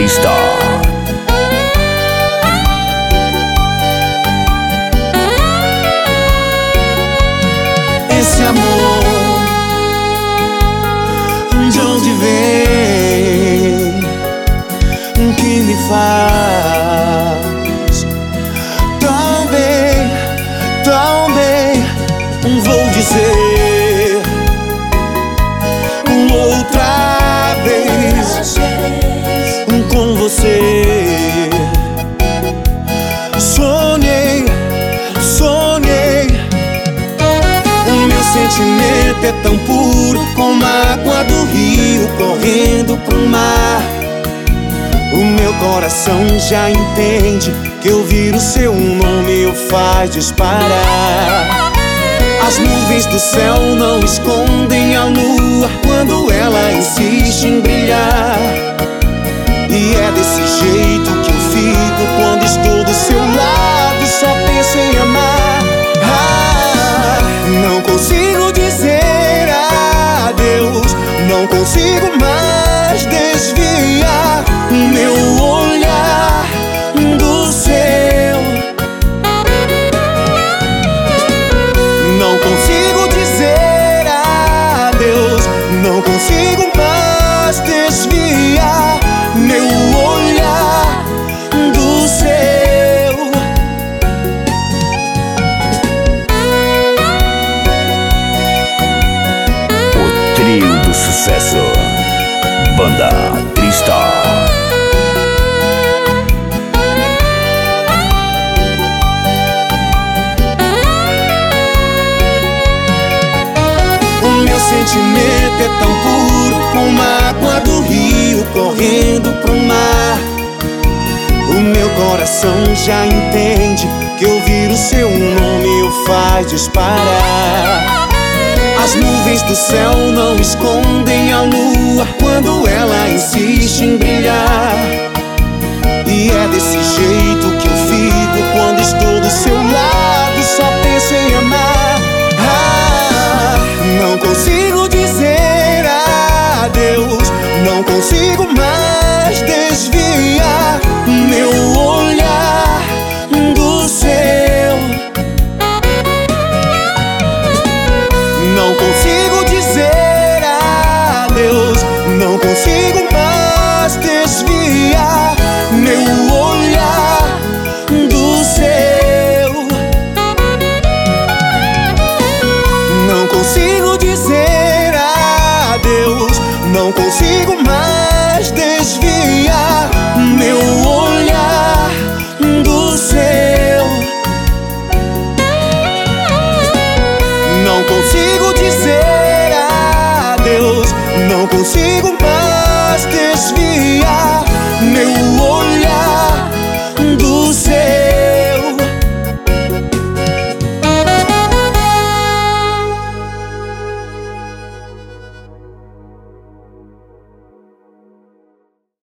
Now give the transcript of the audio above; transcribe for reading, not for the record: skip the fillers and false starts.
Trista. Esse amor, de onde vem, que me faz tão bem, vou dizer outra vez com você. Sonhei, o meu sentimento é tão puro como a água do rio correndo pro mar. O meu coração já entende que ouvir o seu nome o faz disparar. As nuvens do céu não escondem a lua quando ela insiste em brilhar. E é desse jeito que eu fico quando estou do seu lado, só penso em amar. Não consigo dizer adeus, não consigo mais desviar meu olhar do seu. Não consigo dizer adeus, não consigo mais desviar meu olhar do seu. O trio do sucesso, Banda Trista. Sentimento é tão puro como a água do rio correndo pro mar. O meu coração já entende que ouvir o seu nome o faz disparar. As nuvens do céu não escondem a lua quando ela insiste em brilhar. E é desse jeito que eu fico quando estou do seu lado, só penso em amar. Não consigo dizer adeus, não consigo mais desviar